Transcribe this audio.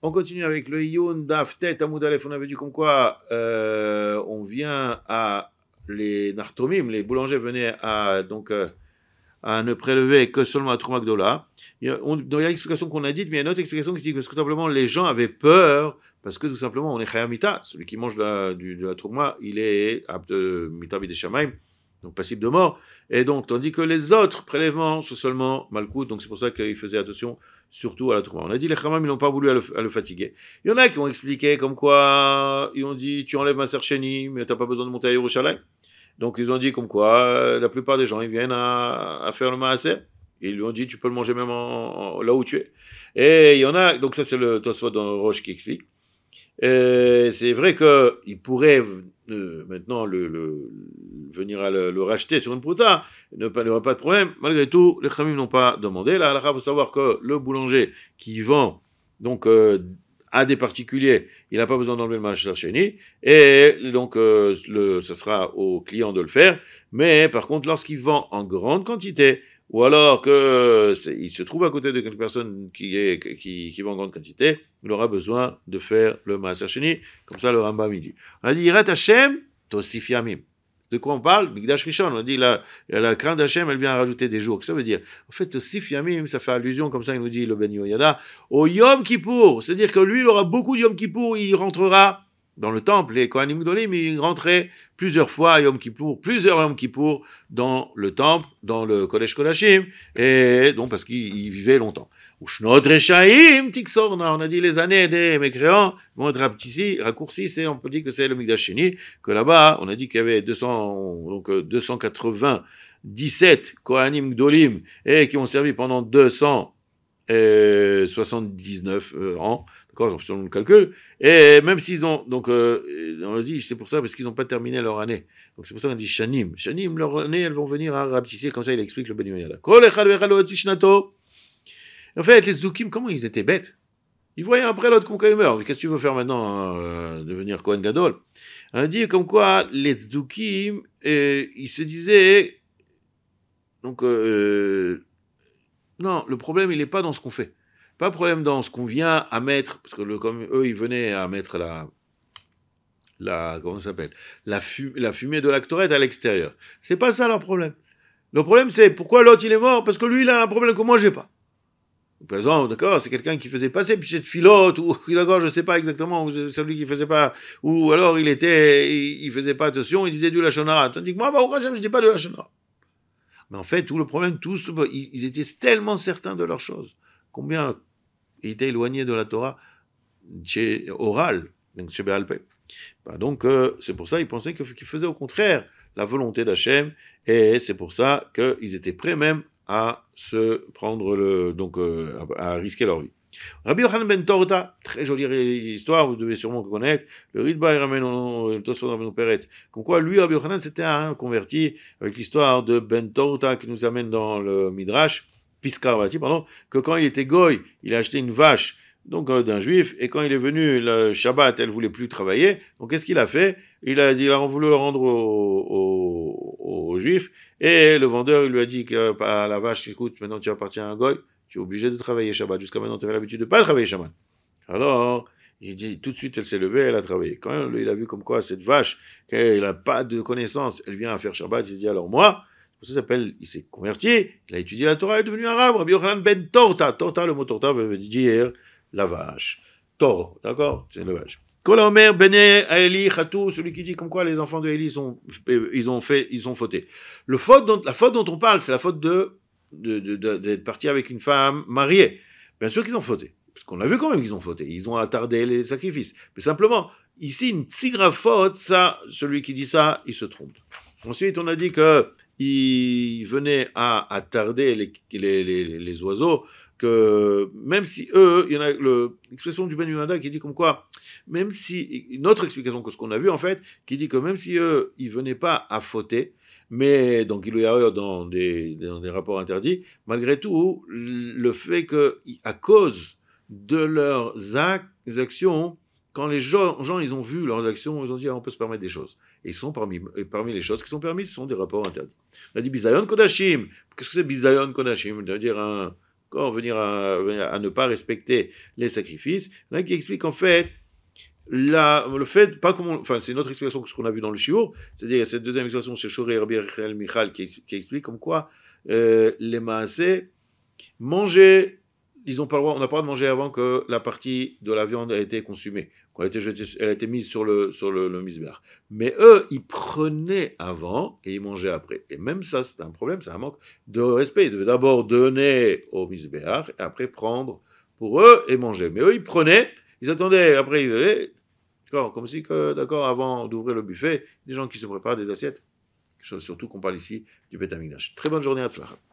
On continue avec le Iyun d'Aftet Amoud Aleph. On avait dit comme quoi on vient à les Nartomim, les boulangers venaient à à ne prélever que seulement à Trouma Gdola. Il y a une explication qu'on a dite, mais il y a une autre explication qui dit que tout simplement les gens avaient peur parce que tout simplement on est Chayamita, celui qui mange de la Trouma, il est apte Mita Bideshamaim, donc passible de mort. Et donc, tandis que les autres prélèvements sont seulement Malkout, donc c'est pour ça qu'ils faisaient attention surtout à la Trouma. On a dit les Chamam, ils n'ont pas voulu à le fatiguer. Il y en a qui ont expliqué comme quoi, ils ont dit tu enlèves ma Sercheni, mais tu n'as pas besoin de monter à Yerushalayim. Donc ils ont dit comme quoi, la plupart des gens, ils viennent à faire le maaser. Ils lui ont dit, tu peux le manger même là où tu es. Et il y en a, donc ça c'est le Tosfot dans Roche qui explique. C'est vrai qu'il pourrait maintenant venir à le racheter sur une prouta, il n'y aurait pas de problème. Malgré tout, les Khamim n'ont pas demandé. Là, il faut savoir que le boulanger qui vend donc à des particuliers, il n'a pas besoin d'enlever le maaser sheni, et donc ce sera au client de le faire. Mais par contre, lorsqu'il vend en grande quantité, ou alors qu'il se trouve à côté de quelque personne qui vend en grande quantité, il aura besoin de faire le maaser sheni, comme ça le Rambam il dit. On a dit Yirat Hashem Tosif Yamim. De quoi on parle? Mikdash Rishon. On a dit la crainte d'Hachem, elle vient rajouter des jours. Qu'est-ce que ça veut dire? En fait, Tosif Yamim, ça fait allusion, comme ça il nous dit le Ben Yoyada, au Yom Kippour. C'est-à-dire que lui, il aura beaucoup de Yom Kippour, il rentrera dans le temple. Les Kohanim Gdolim, ils rentraient plusieurs fois à Yom Kippour, plusieurs Yom Kippour dans le temple, dans le Kodesh Kodashim, et donc parce qu'ils vivaient longtemps. Ushnot Reshaim Tiksorna, on a dit les années des mécréants vont être raccourcies, on peut dire que c'est le Mikdash Sheni, que là-bas, on a dit qu'il y avait 297 Kohanim Gdolim, et qui ont servi pendant 279 ans, d'accord, selon le calcul, et même s'ils ont, donc, on a dit, c'est pour ça, parce qu'ils n'ont pas terminé leur année. Donc c'est pour ça qu'on dit Shanim. Shanim, leur année, elles vont venir à rapetisser, comme ça il explique le Ben Yoyada. En fait, les Tzdukim, comment ils étaient bêtes? Ils voyaient après l'autre comme quand il meurt. Qu'est-ce que tu veux faire maintenant, devenir Kohen Gadol? On a dit comme quoi les Tzdukim, ils se disaient, donc, non, le problème, il n'est pas dans ce qu'on fait. Pas de problème dans ce qu'on vient à mettre, parce que comme eux, ils venaient à mettre comment ça s'appelle, la fumée de l'actorette à l'extérieur. C'est pas ça leur problème. Le problème, c'est pourquoi l'autre, il est mort? Parce que lui, il a un problème que moi, j'ai pas. Par exemple, d'accord, c'est quelqu'un qui faisait passer puis cette filote, ou d'accord, je sais pas exactement, ou celui qui faisait pas, ou alors il faisait pas attention, il disait du lachonara. Tandis que moi, je dis pas de lachonara. Mais en fait, tout le problème, ils étaient tellement certains de leurs choses. Combien ils étaient éloignés de la Torah orale, donc chez Béalpé. Donc, c'est pour ça qu'ils pensaient qu'ils faisaient au contraire la volonté d'Hachem, et c'est pour ça qu'ils étaient prêts même à se prendre à risquer leur vie. Rabbi Yochanan ben Torta, très jolie histoire, vous devez sûrement connaître, le Ritba Rameno Tosfot Rameno Peretz, comme quoi lui, Rabbi Yochanan, c'était un converti avec l'histoire de Ben Torta qui nous amène dans le Midrash, Piskarvati, pardon, que quand il était goy, il a acheté une vache donc d'un juif, et quand il est venu le Shabbat, elle voulait plus travailler, donc qu'est-ce qu'il a fait? Il a voulu le rendre au juif, et le vendeur il lui a dit que la vache, écoute, maintenant tu appartiens à un goy, tu es obligé de travailler Shabbat, jusqu'à maintenant tu avais l'habitude de ne pas travailler Shabbat. Alors, il dit, tout de suite elle s'est levée, elle a travaillé. Quand il a vu comme quoi cette vache, qu'elle n'a pas de connaissance, elle vient à faire Shabbat, il s'est dit, alors moi, ça s'appelle, il s'est converti, il a étudié la Torah, il est devenu arabe, Rabbi Yochanan ben Torta. Torta, le mot Torta veut dire la vache. Toro, d'accord? C'est la vache. Kolaomer Bene Aeli Khatou, celui qui dit comme quoi les enfants de Eli ils ont fauté. La faute dont on parle, c'est la faute d'être parti avec une femme mariée. Bien sûr qu'ils ont fauté. Parce qu'on a vu quand même qu'ils ont fauté. Ils ont attardé les sacrifices. Mais simplement, ici, une si grave faute, ça, celui qui dit ça, il se trompe. Ensuite, on a dit qu'il venait à attarder les oiseaux, que même si eux, il y en a l'expression du Ben Yonada qui dit comme quoi, même si, une autre explication que ce qu'on a vu en fait, qui dit que même si eux, ils venaient pas à fauter, mais donc il y a dans des rapports interdits, malgré tout, le fait que, à cause de leurs actions, quand les gens ils ont vu leurs actions, ils ont dit on peut se permettre des choses. Et ils sont parmi les choses qui sont permises, ce sont des rapports interdits. On a dit Bizayon Kodashim. Qu'est-ce que c'est Bizayon Kodashim? C'est-à-dire venir à ne pas respecter les sacrifices. Il y en a qui expliquent en fait, le fait, pas comme enfin, c'est une autre explication que ce qu'on a vu dans le shiur, c'est-à-dire cette deuxième explication chez Shoré Rabbi Michal qui explique comme quoi les maasés manger, ils ont pas le droit, on n'a pas le droit de manger avant que la partie de la viande a été consumée, quand elle a été mise sur le misbéach. Mais eux, ils prenaient avant et ils mangeaient après. Et même ça, c'est un problème, c'est un manque de respect. Ils devaient d'abord donner au misbéach et après prendre pour eux et manger. Mais eux, ils prenaient, ils attendaient, après ils allaient, d'accord, comme si que, d'accord, avant d'ouvrir le buffet, des gens qui se préparent des assiettes. Surtout qu'on parle ici du Beth Amikdash. Très bonne journée à Tzlach.